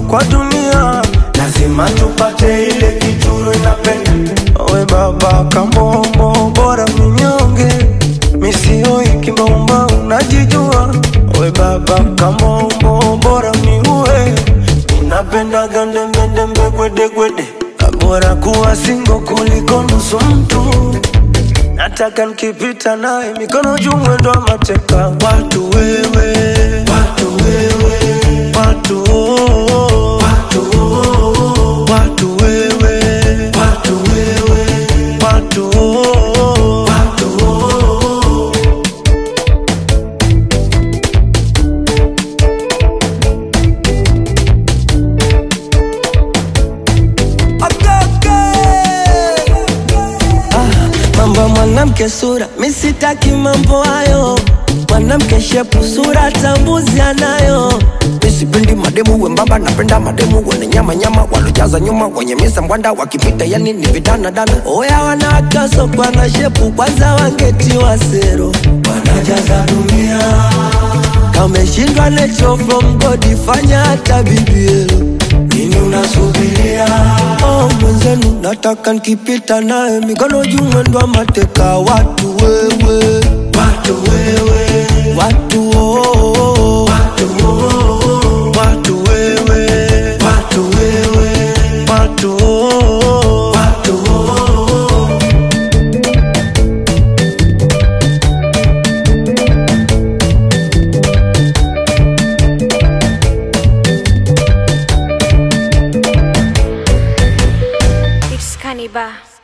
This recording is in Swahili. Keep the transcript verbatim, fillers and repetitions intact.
kwa dunia, lazima tupate ile kitu inapenda. Owe baba kamombo, bora mnyonge, misioi kimbomba unajijua. Owe baba kamombo, bora miue, unapenda gande mende mbe gwede gwede. Bora kuwa singo kuliko nusu mtu. Nataka nikipita nawe mikono juu mwendo wa mateka. Watu wewe, watu wewe, watu oh, watu oh, watu wewe, watu wewe, watu oh, watu oh. Mambo mwanamke sura, misitaki mambo hayo. Mwanamke shepu sura tambuzi anayo. Misipendi mademu wembamba, napenda mademu wenye nyama nyama, walojaza nyuma, wenye misa mwanda, wakipita yani ni vidana dana. Oya wanakaso kwa na shepu, kwanza wangeti wa sero, wanajaza dunia. Kameshindwa nature from God, fanya hata bibielo. Nini unasubiria? Oh mwenzenu, nataka nikipita nae mikono juu mwendo wa mateka. Watu wewe, watu wewe, watu oh, watu oh, watu wewe, watu wewe, watu oh, watu oh. It's Kaniba.